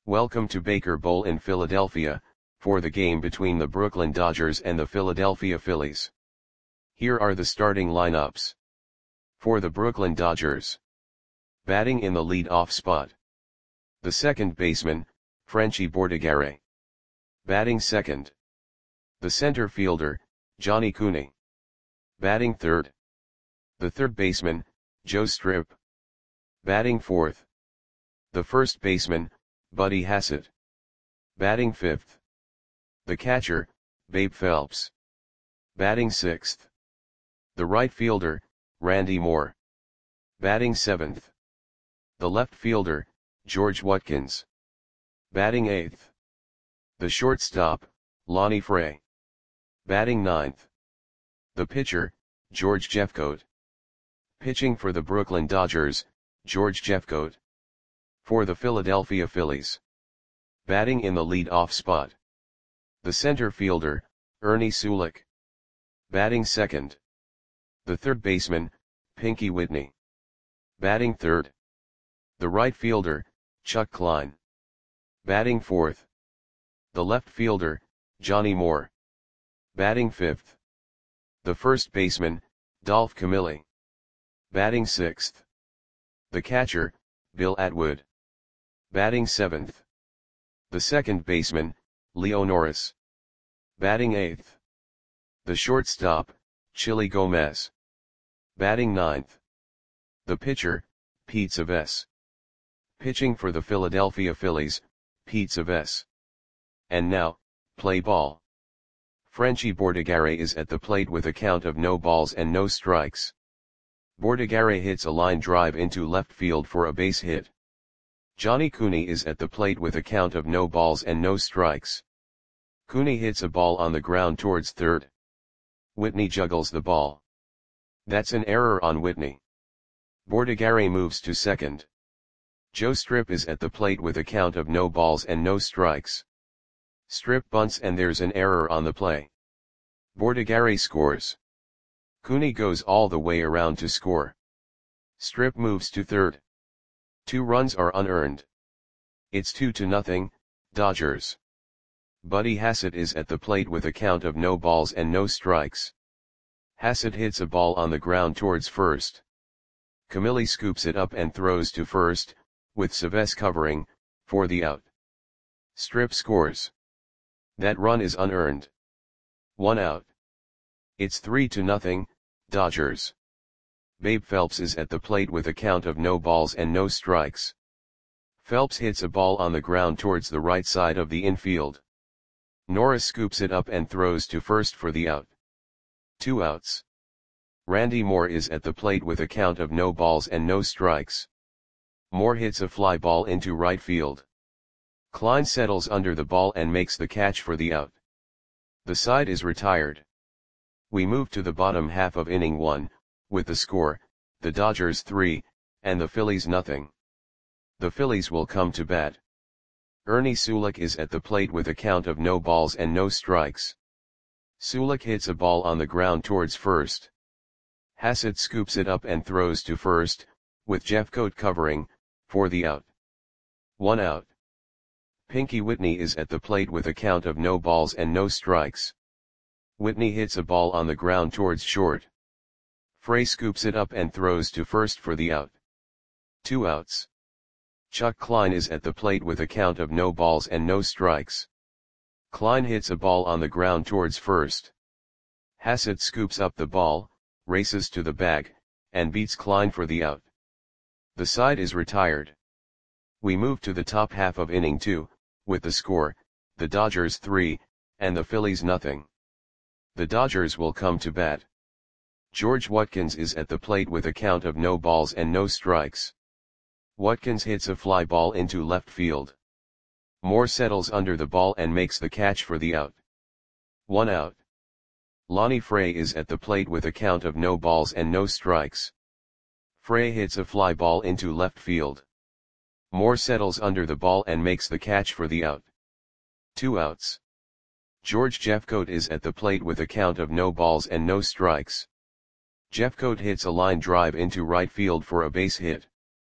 Welcome to Baker Bowl in Philadelphia, for the game between the Brooklyn Dodgers and the Philadelphia Phillies. Here are the starting lineups. For the Brooklyn Dodgers. Batting in the lead-off spot. The second baseman, Frenchy Bordigare. Batting second. The center fielder, Johnny Cooney. Batting third. The third baseman, Joe Strip. Batting fourth. The first baseman, Buddy Hassett. Batting fifth. The catcher, Babe Phelps. Batting sixth. The right fielder, Randy Moore. Batting seventh. The left fielder, George Watkins. Batting eighth. The shortstop, Lonnie Fray. Batting ninth. The pitcher, George Jeffcoat. Pitching for the Brooklyn Dodgers, George Jeffcoat. For the Philadelphia Phillies. Batting in the lead-off spot. The center fielder, Ernie Sulik. Batting second. The third baseman, Pinky Whitney. Batting third. The right fielder, Chuck Klein. Batting fourth. The left fielder, Johnny Moore. Batting fifth. The first baseman, Dolph Camilli. Batting sixth. The catcher, Bill Atwood. Batting seventh. The second baseman, Leo Norris. Batting eighth. The shortstop, Chili Gomez. Batting ninth. The pitcher, Pete Savess. Pitching for the Philadelphia Phillies, Pete Savess. And now, play ball. Frenchy Bordigare is at the plate with a count of no balls and no strikes. Bordigare hits a line drive into left field for a base hit. Johnny Cooney is at the plate with a count of no balls and no strikes. Cooney hits a ball on the ground towards third. Whitney juggles the ball. That's an error on Whitney. Bordigare moves to second. Joe Strip is at the plate with a count of no balls and no strikes. Strip bunts and there's an error on the play. Bordigare scores. Cooney goes all the way around to score. Strip moves to third. 2 runs are unearned. It's 2-0, Dodgers. Buddy Hassett is at the plate with a count of no balls and no strikes. Hassett hits a ball on the ground towards first. Camilli scoops it up and throws to first, with Savess covering, for the out. Strip scores. That run is unearned. 1 out. It's 3-0, Dodgers. Babe Phelps is at the plate with a count of no balls and no strikes. Phelps hits a ball on the ground towards the right side of the infield. Norris scoops it up and throws to first for the out. 2 outs. Randy Moore is at the plate with a count of no balls and no strikes. Moore hits a fly ball into right field. Klein settles under the ball and makes the catch for the out. The side is retired. We move to the bottom half of inning 1, with the score, the Dodgers 3, and the Phillies nothing. The Phillies will come to bat. Ernie Sulik is at the plate with a count of no balls and no strikes. Sulik hits a ball on the ground towards first. Hassett scoops it up and throws to first, with Jeffcoat covering, for the out. 1 out. Pinky Whitney is at the plate with a count of no balls and no strikes. Whitney hits a ball on the ground towards short. Fray scoops it up and throws to first for the out. 2 outs. Chuck Klein is at the plate with a count of no balls and no strikes. Klein hits a ball on the ground towards first. Hassett scoops up the ball, races to the bag, and beats Klein for the out. The side is retired. We move to the top half of inning 2, with the score, the Dodgers 3, and the Phillies nothing. The Dodgers will come to bat. George Watkins is at the plate with a count of no balls and no strikes. Watkins hits a fly ball into left field. Moore settles under the ball and makes the catch for the out. 1 out. Lonnie Fray is at the plate with a count of no balls and no strikes. Fray hits a fly ball into left field. Moore settles under the ball and makes the catch for the out. 2 outs. George Jeffcoat is at the plate with a count of no balls and no strikes. Jeffcoat hits a line drive into right field for a base hit.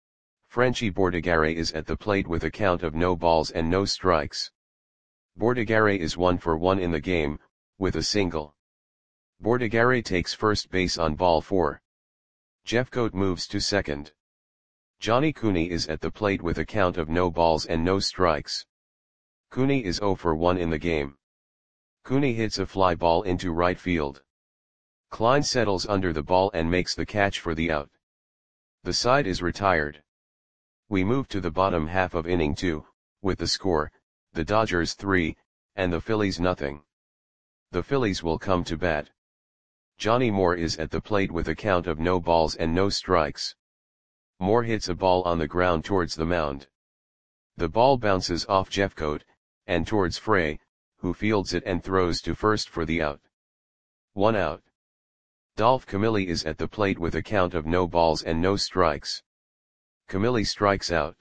Frenchy Bordighera is at the plate with a count of no balls and no strikes. Bordighera is 1 for 1 in the game, with a single. Bordighera takes first base on ball 4. Jeffcoat moves to second. Johnny Cooney is at the plate with a count of no balls and no strikes. Cooney is 0 for 1 in the game. Cooney hits a fly ball into right field. Klein settles under the ball and makes the catch for the out. The side is retired. We move to the bottom half of inning 2, with the score, the Dodgers 3, and the Phillies nothing. The Phillies will come to bat. Johnny Moore is at the plate with a count of no balls and no strikes. Moore hits a ball on the ground towards the mound. The ball bounces off Jeffcoat, and towards Frey, who fields it and throws to first for the out. 1 out. Dolph Camilli is at the plate with a count of no balls and no strikes. Camilli strikes out.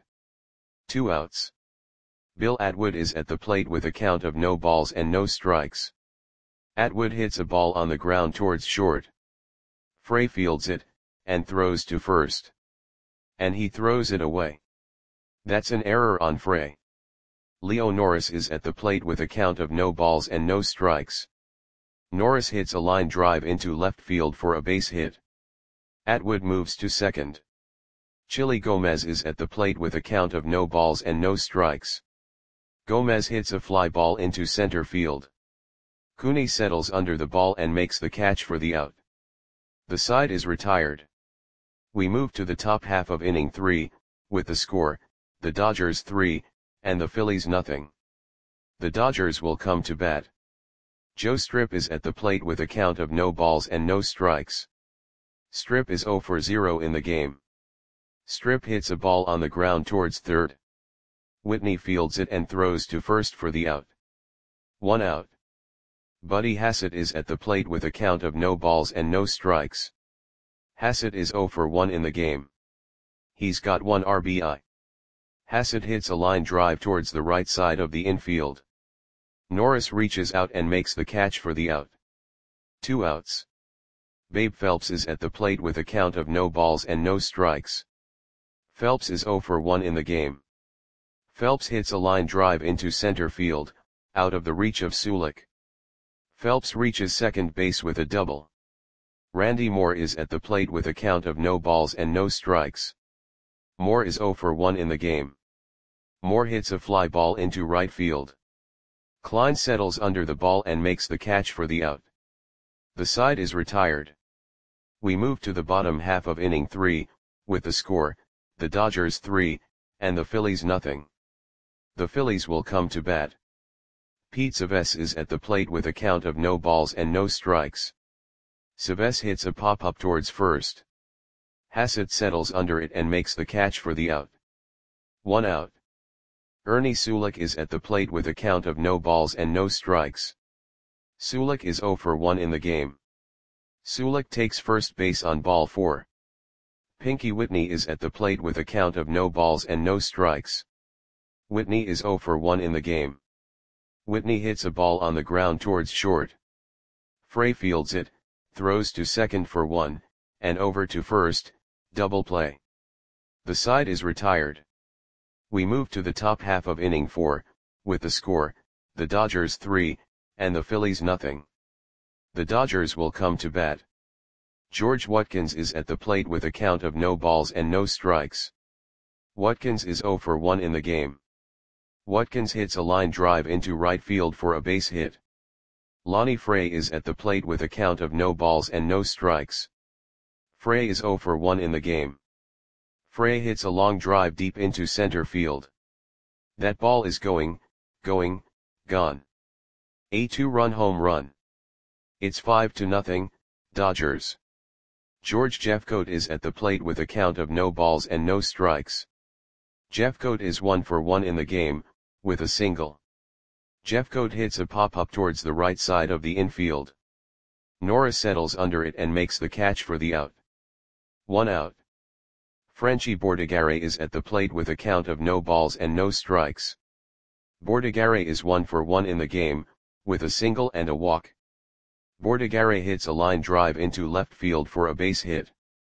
2 outs. Bill Atwood is at the plate with a count of no balls and no strikes. Atwood hits a ball on the ground towards short. Frey fields it, and throws to first. And he throws it away. That's an error on Frey. Leo Norris is at the plate with a count of no balls and no strikes. Norris hits a line drive into left field for a base hit. Atwood moves to second. Chili Gomez is at the plate with a count of no balls and no strikes. Gomez hits a fly ball into center field. Cooney settles under the ball and makes the catch for the out. The side is retired. We move to the top half of inning 3, with the score, the Dodgers 3, and the Phillies nothing. The Dodgers will come to bat. Joe Strip is at the plate with a count of no balls and no strikes. Strip is 0 for 0 in the game. Strip hits a ball on the ground towards third. Whitney fields it and throws to first for the out. 1 out. Buddy Hassett is at the plate with a count of no balls and no strikes. Hassett is 0 for 1 in the game. He's got 1 RBI. Hassett hits a line drive towards the right side of the infield. Norris reaches out and makes the catch for the out. 2 outs. Babe Phelps is at the plate with a count of no balls and no strikes. Phelps is 0 for 1 in the game. Phelps hits a line drive into center field, out of the reach of Sulik. Phelps reaches second base with a double. Randy Moore is at the plate with a count of no balls and no strikes. Moore is 0 for 1 in the game. Moore hits a fly ball into right field. Klein settles under the ball and makes the catch for the out. The side is retired. We move to the bottom half of inning 3, with the score, the Dodgers 3, and the Phillies nothing. The Phillies will come to bat. Pete Savess is at the plate with a count of no balls and no strikes. Savess hits a pop-up towards first. Hassett settles under it and makes the catch for the out. 1 out. Ernie Sulik is at the plate with a count of no balls and no strikes. Sulik is 0 for 1 in the game. Sulik takes first base on ball 4. Pinky Whitney is at the plate with a count of no balls and no strikes. Whitney is 0 for 1 in the game. Whitney hits a ball on the ground towards short. Frey fields it, throws to second for 1, and over to first, double play. The side is retired. We move to the top half of inning 4, with the score, the Dodgers 3, and the Phillies nothing. The Dodgers will come to bat. George Watkins is at the plate with a count of no balls and no strikes. Watkins is 0 for 1 in the game. Watkins hits a line drive into right field for a base hit. Lonnie Frey is at the plate with a count of no balls and no strikes. Frey is 0 for 1 in the game. Frey hits a long drive deep into center field. That ball is going, gone. A 2-run home run. It's 5-0, Dodgers. George Jeffcoat is at the plate with a count of no balls and no strikes. Jeffcoat is 1 for 1 in the game, with a single. Jeffcoat hits a pop-up towards the right side of the infield. Norris settles under it and makes the catch for the out. 1 out. Frenchy Bordighera is at the plate with a count of no balls and no strikes. Bordighera is 1 for 1 in the game, with a single and a walk. Bordighera hits a line drive into left field for a base hit.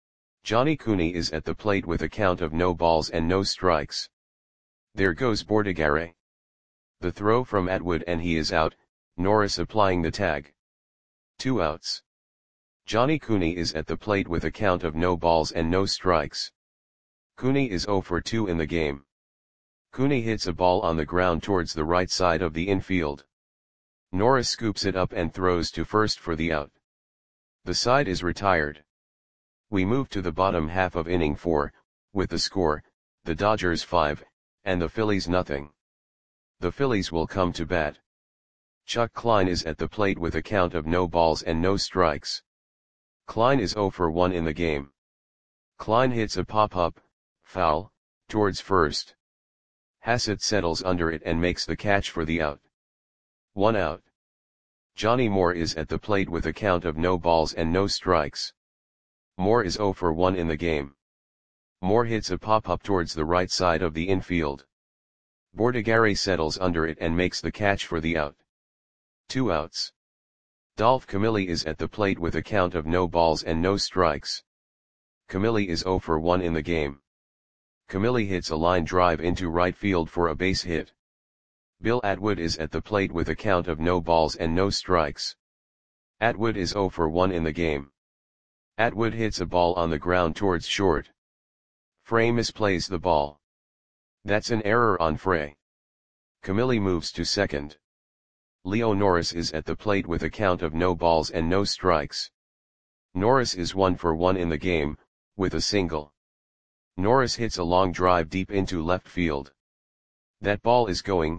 Johnny Cooney is at the plate with a count of no balls and no strikes. There goes Bordigare. The throw from Atwood and he is out, Norris applying the tag. 2 outs. Johnny Cooney is at the plate with a count of no balls and no strikes. Cooney is 0 for 2 in the game. Cooney hits a ball on the ground towards the right side of the infield. Norris scoops it up and throws to first for the out. The side is retired. We move to the bottom half of inning 4, with the score, the Dodgers 5, and the Phillies nothing. The Phillies will come to bat. Chuck Klein is at the plate with a count of no balls and no strikes. Klein is 0 for 1 in the game. Klein hits a pop-up, foul, towards first. Hassett settles under it and makes the catch for the out. 1 out. Johnny Moore is at the plate with a count of no balls and no strikes. Moore is 0 for 1 in the game. Moore hits a pop-up towards the right side of the infield. Bordigare settles under it and makes the catch for the out. 2 outs. Dolph Camilli is at the plate with a count of no balls and no strikes. Camilli is 0 for 1 in the game. Camilli hits a line drive into right field for a base hit. Bill Atwood is at the plate with a count of no balls and no strikes. Atwood is 0 for 1 in the game. Atwood hits a ball on the ground towards short. Frey misplays the ball. That's an error on Frey. Camilli moves to second. Leo Norris is at the plate with a count of no balls and no strikes. Norris is 1 for 1 in the game, with a single. Norris hits a long drive deep into left field. That ball is gone.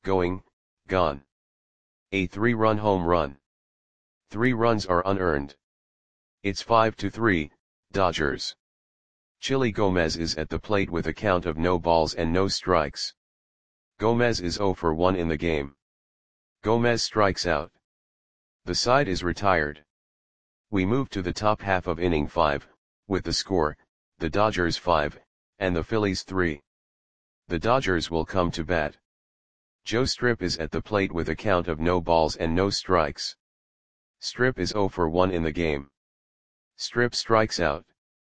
A 3-run home run. 3 runs are unearned. It's 5-3, Dodgers. Chili Gomez is at the plate with a count of no balls and no strikes. Gomez is 0 for 1 in the game. Gomez strikes out. The side is retired. We move to the top half of inning 5, with the score, the Dodgers 5, and the Phillies 3. The Dodgers will come to bat. Joe Strip is at the plate with a count of no balls and no strikes. Strip is 0 for 1 in the game. Strip strikes out.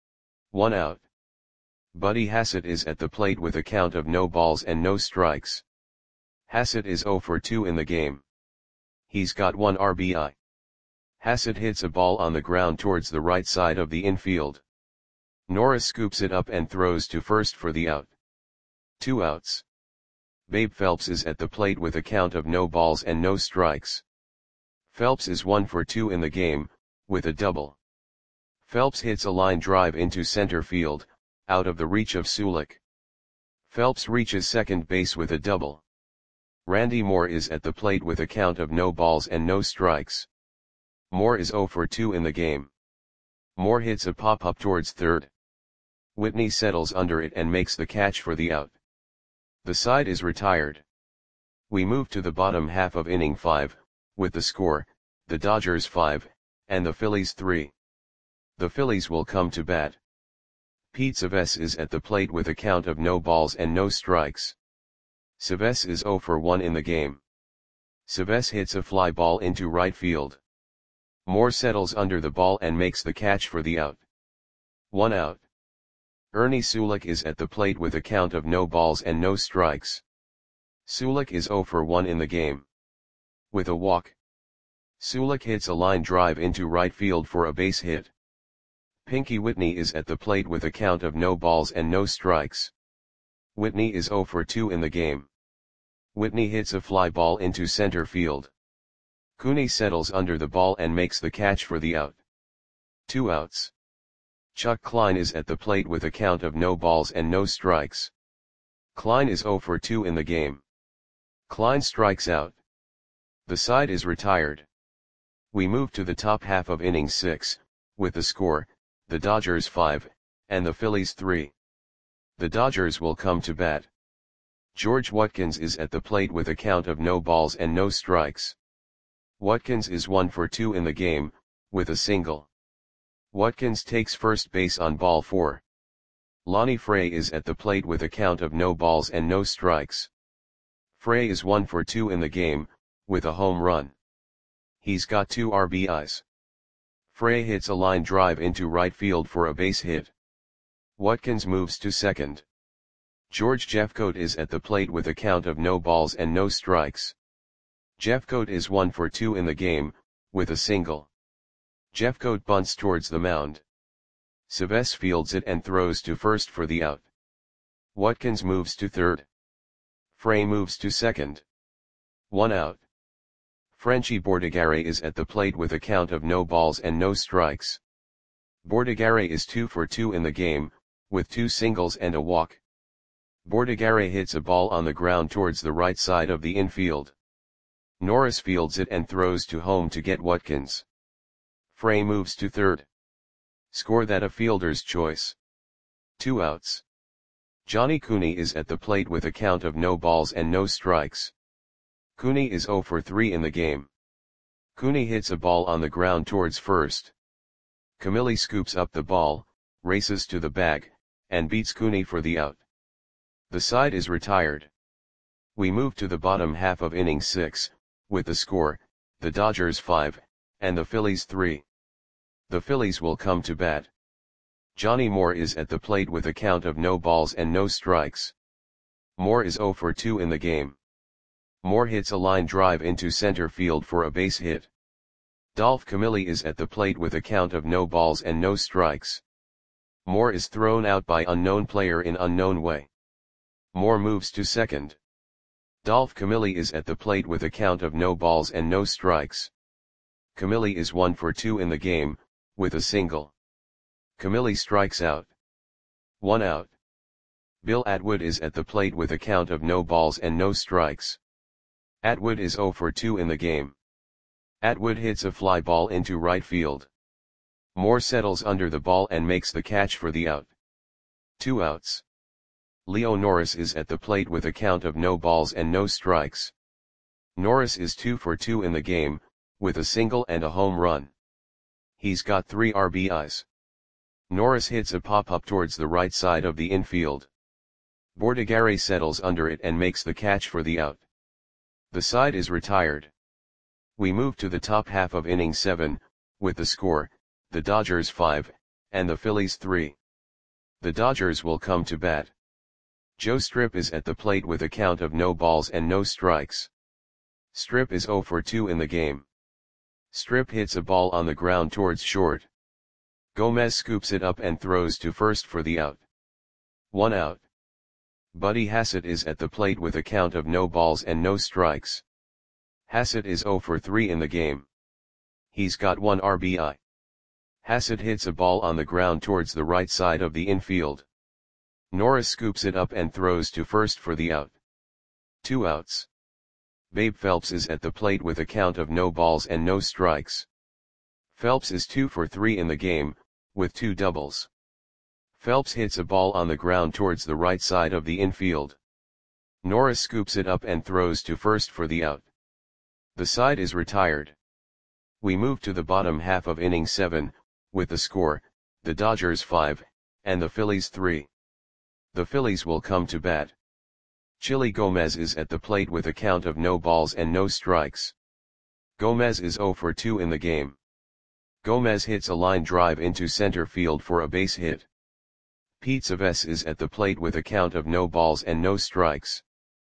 1 out. Buddy Hassett is at the plate with a count of no balls and no strikes. Hassett is 0 for 2 in the game. He's got 1 RBI. Hassett hits a ball on the ground towards the right side of the infield. Norris scoops it up and throws to first for the out. 2 outs. Babe Phelps is at the plate with a count of no balls and no strikes. Phelps is 1 for 2 in the game, with a double. Phelps hits a line drive into center field, out of the reach of Sulik. Phelps reaches second base with a double. Randy Moore is at the plate with a count of no balls and no strikes. Moore is 0 for 2 in the game. Moore hits a pop-up towards third. Whitney settles under it and makes the catch for the out. The side is retired. We move to the bottom half of inning 5, with the score, the Dodgers 5, and the Phillies 3. The Phillies will come to bat. Pete Savess is at the plate with a count of no balls and no strikes. Savess is 0 for 1 in the game. Savess hits a fly ball into right field. Moore settles under the ball and makes the catch for the out. 1 out. Ernie Sulik is at the plate with a count of no balls and no strikes. Sulik is 0 for 1 in the game. With a walk. Sulik hits a line drive into right field for a base hit. Pinky Whitney is at the plate with a count of no balls and no strikes. Whitney is 0 for 2 in the game. Whitney hits a fly ball into center field. Cooney settles under the ball and makes the catch for the out. 2 outs. Chuck Klein is at the plate with a count of no balls and no strikes. Klein is 0 for 2 in the game. Klein strikes out. The side is retired. We move to the top half of inning 6, with the score, the Dodgers 5, and the Phillies 3. The Dodgers will come to bat. George Watkins is at the plate with a count of no balls and no strikes. Watkins is 1 for 2 in the game, with a single. Watkins takes first base on ball 4. Lonnie Frey is at the plate with a count of no balls and no strikes. Frey is 1 for 2 in the game, with a home run. He's got 2 RBIs. Frey hits a line drive into right field for a base hit. Watkins moves to second. George Jeffcoat is at the plate with a count of no balls and no strikes. Jeffcoat is 1 for 2 in the game, with a single. Jeffcoat bunts towards the mound. Seves fields it and throws to first for the out. Watkins moves to third. Frey moves to second. 1 out. Frenchy Bordigare is at the plate with a count of no balls and no strikes. Bordigare is 2 for 2 in the game, with 2 singles and a walk. Bordigare hits a ball on the ground towards the right side of the infield. Norris fields it and throws to home to get Watkins. Frey moves to third. Score that a fielder's choice. 2 outs. Johnny Cooney is at the plate with a count of no balls and no strikes. Cooney is 0 for 3 in the game. Cooney hits a ball on the ground towards first. Camilli scoops up the ball, races to the bag, and beats Cooney for the out. The side is retired. We move to the bottom half of inning 6, with the score, the Dodgers 5, and the Phillies 3. The Phillies will come to bat. Johnny Moore is at the plate with a count of no balls and no strikes. Moore is 0 for 2 in the game. Moore hits a line drive into center field for a base hit. Dolph Camilli is at the plate with a count of no balls and no strikes. Moore is thrown out by unknown player in unknown way. Moore moves to second. Dolph Camilli is at the plate with a count of no balls and no strikes. Camilli is 1 for 2 in the game, with a single. Camilli strikes out. 1 out. Bill Atwood is at the plate with a count of no balls and no strikes. Atwood is 0 for 2 in the game. Atwood hits a fly ball into right field. Moore settles under the ball and makes the catch for the out. 2 outs. Leo Norris is at the plate with a count of no balls and no strikes. Norris is 2 for 2 in the game, with a single and a home run. He's got 3 RBIs. Norris hits a pop-up towards the right side of the infield. Bordigare settles under it and makes the catch for the out. The side is retired. We move to the top half of inning 7, with the score, the Dodgers 5, and the Phillies 3. The Dodgers will come to bat. Joe Strip is at the plate with a count of no balls and no strikes. Strip is 0 for 2 in the game. Strip hits a ball on the ground towards short. Gomez scoops it up and throws to first for the out. 1 out. Buddy Hassett is at the plate with a count of no balls and no strikes. Hassett is 0 for 3 in the game. He's got 1 RBI. Hassett hits a ball on the ground towards the right side of the infield. Norris scoops it up and throws to first for the out. 2 outs. Babe Phelps is at the plate with a count of no balls and no strikes. Phelps is 2 for 3 in the game, with 2 doubles. Phelps hits a ball on the ground towards the right side of the infield. Norris scoops it up and throws to first for the out. The side is retired. We move to the bottom half of inning 7, with the score, the Dodgers 5, and the Phillies 3. The Phillies will come to bat. Chili Gomez is at the plate with a count of no balls and no strikes. Gomez is 0 for 2 in the game. Gomez hits a line drive into center field for a base hit. Pete Seves is at the plate with a count of no balls and no strikes.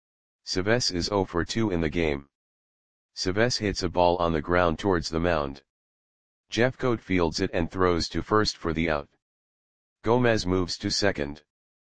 Seves is 0 for 2 in the game. Seves hits a ball on the ground towards the mound. Jeffcoat fields it and throws to first for the out. Gomez moves to second.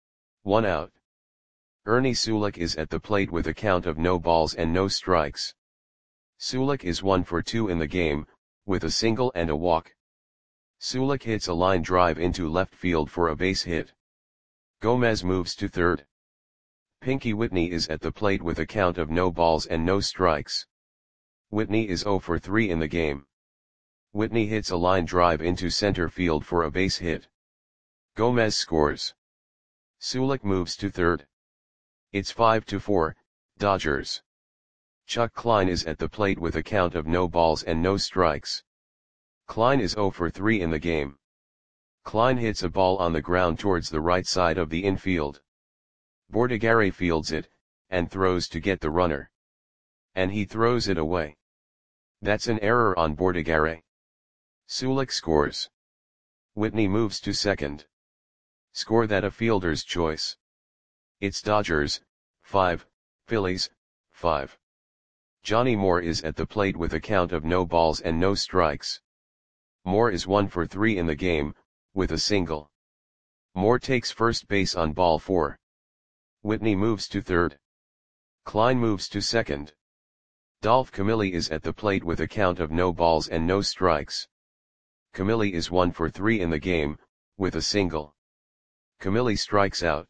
1 out. Ernie Sulik is at the plate with a count of no balls and no strikes. Sulik is 1 for 2 in the game, with a single and a walk. Sulik hits a line drive into left field for a base hit. Gomez moves to third. Pinky Whitney is at the plate with a count of no balls and no strikes. Whitney is 0 for 3 in the game. Whitney hits a line drive into center field for a base hit. Gomez scores. Sulik moves to third. It's 5-4, Dodgers. Chuck Klein is at the plate with a count of no balls and no strikes. Klein is 0 for 3 in the game. Klein hits a ball on the ground towards the right side of the infield. Bordigare fields it, and throws to get the runner. And he throws it away. That's an error on Bordigare. Sulik scores. Whitney moves to second. Score that a fielder's choice. It's Dodgers, 5, Phillies, 5. Johnny Moore is at the plate with a count of no balls and no strikes. Moore is 1 for 3 in the game, with a single. Moore takes first base on ball 4. Whitney moves to third. Klein moves to second. Dolph Camilli is at the plate with a count of no balls and no strikes. Camilli is 1 for 3 in the game, with a single. Camilli strikes out.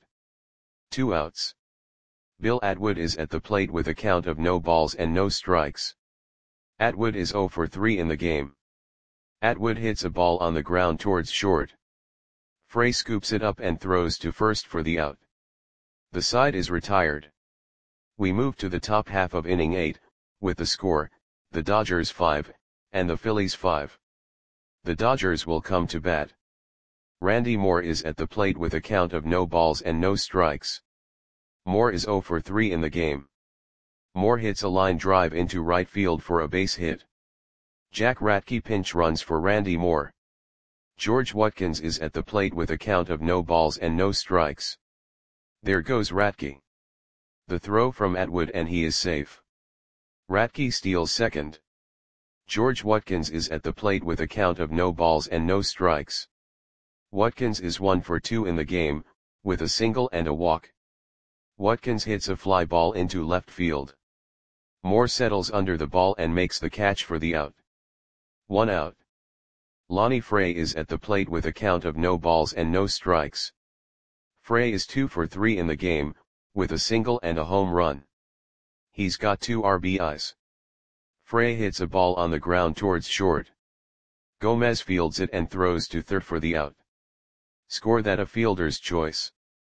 2 outs. Bill Atwood is at the plate with a count of no balls and no strikes. Atwood is 0 for 3 in the game. Atwood hits a ball on the ground towards short. Frey scoops it up and throws to first for the out. The side is retired. We move to the top half of inning 8, with the score, the Dodgers 5, and the Phillies 5. The Dodgers will come to bat. Randy Moore is at the plate with a count of no balls and no strikes. Moore is 0 for 3 in the game. Moore hits a line drive into right field for a base hit. Jack Ratke pinch runs for Randy Moore. George Watkins is at the plate with a count of no balls and no strikes. There goes Ratke. The throw from Atwood and he is safe. Ratke steals second. George Watkins is at the plate with a count of no balls and no strikes. Watkins is 1 for 2 in the game, with a single and a walk. Watkins hits a fly ball into left field. Moore settles under the ball and makes the catch for the out. 1 out. Lonnie Frey is at the plate with a count of no balls and no strikes. Frey is 2 for 3 in the game, with a single and a home run. He's got 2 RBIs. Frey hits a ball on the ground towards short. Gomez fields it and throws to third for the out. Score that a fielder's choice.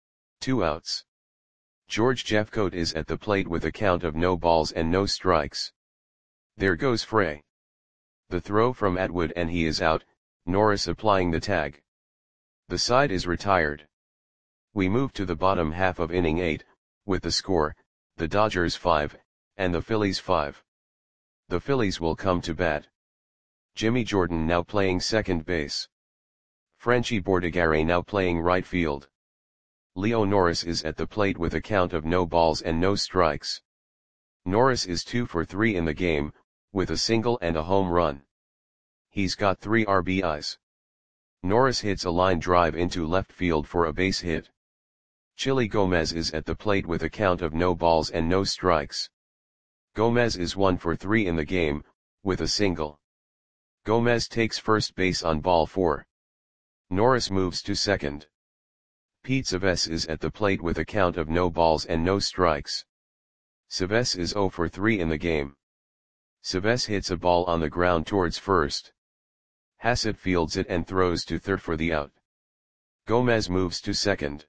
2 outs. George Jeffcoat is at the plate with a count of no balls and no strikes. There goes Frey. The throw from Atwood and he is out, Norris applying the tag. The side is retired. We move to the bottom half of inning 8, with the score, the Dodgers 5, and the Phillies 5. The Phillies will come to bat. Jimmy Jordan now playing second base. Frenchie Bordigare now playing right field. Leo Norris is at the plate with a count of no balls and no strikes. Norris is 2 for 3 in the game, with a single and a home run. He's got 3 RBIs. Norris hits a line drive into left field for a base hit. Chili Gomez is at the plate with a count of no balls and no strikes. Gomez is 1 for 3 in the game, with a single. Gomez takes first base on ball 4. Norris moves to second. Pete Savess is at the plate with a count of no balls and no strikes. Savess is 0 for 3 in the game. Savess hits a ball on the ground towards first. Hassett fields it and throws to third for the out. Gomez moves to second.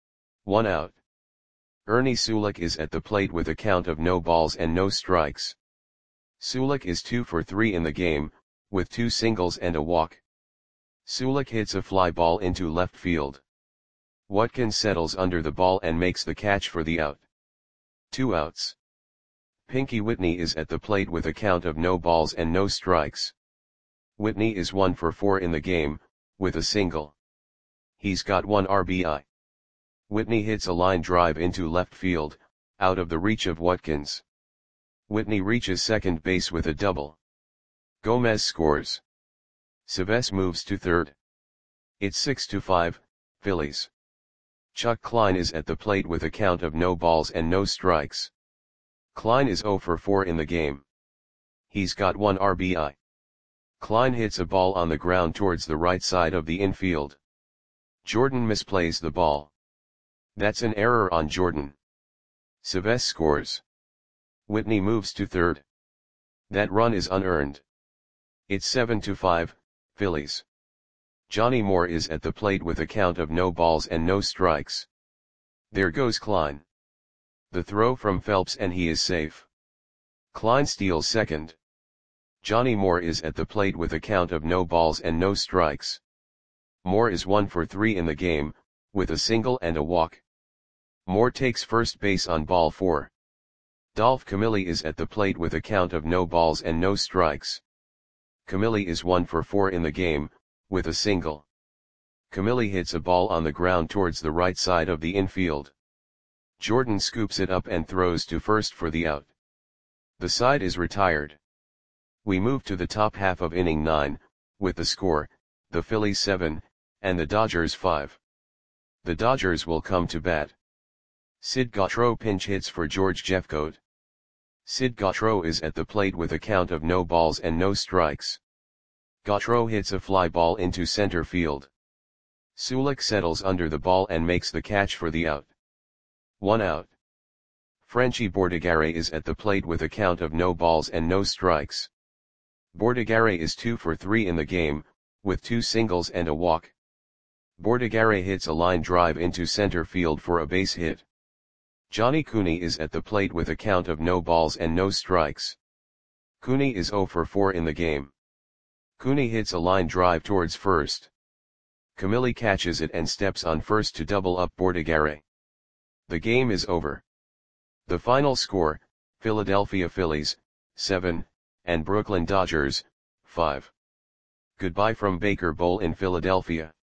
1 out. Ernie Sulik is at the plate with a count of no balls and no strikes. Sulik is 2 for 3 in the game, with 2 singles and a walk. Sulik hits a fly ball into left field. Watkins settles under the ball and makes the catch for the out. 2 outs. Pinky Whitney is at the plate with a count of no balls and no strikes. Whitney is 1 for 4 in the game, with a single. He's got 1 RBI. Whitney hits a line drive into left field, out of the reach of Watkins. Whitney reaches second base with a double. Gomez scores. Savess moves to third. It's 6-5, Phillies. Chuck Klein is at the plate with a count of no balls and no strikes. Klein is 0 for 4 in the game. He's got 1 RBI. Klein hits a ball on the ground towards the right side of the infield. Jordan misplays the ball. That's an error on Jordan. Savess scores. Whitney moves to third. That run is unearned. It's 7-5, Phillies. Johnny Moore is at the plate with a count of no balls and no strikes. There goes Klein. The throw from Phelps and he is safe. Klein steals second. Johnny Moore is at the plate with a count of no balls and no strikes. Moore is 1 for 3 in the game, with a single and a walk. Moore takes first base on ball 4. Dolph Camilli is at the plate with a count of no balls and no strikes. Camilli is 1 for 4 in the game, with a single. Camille hits a ball on the ground towards the right side of the infield. Jordan scoops it up and throws to first for the out. The side is retired. We move to the top half of inning 9, with the score, the Phillies 7, and the Dodgers 5. The Dodgers will come to bat. Sid Gautreaux pinch hits for George Jeffcoat. Sid Gautreaux is at the plate with a count of no balls and no strikes. Gautreaux hits a fly ball into center field. Sulik settles under the ball and makes the catch for the out. 1 out. Frenchy Bordigare is at the plate with a count of no balls and no strikes. Bordigare is 2 for 3 in the game, with 2 singles and a walk. Bordigare hits a line drive into center field for a base hit. Johnny Cooney is at the plate with a count of no balls and no strikes. Cooney is 0 for 4 in the game. Cooney hits a line drive towards first. Camille catches it and steps on first to double up Bordigare. The game is over. The final score, Philadelphia Phillies, 7, and Brooklyn Dodgers, 5. Goodbye from Baker Bowl in Philadelphia.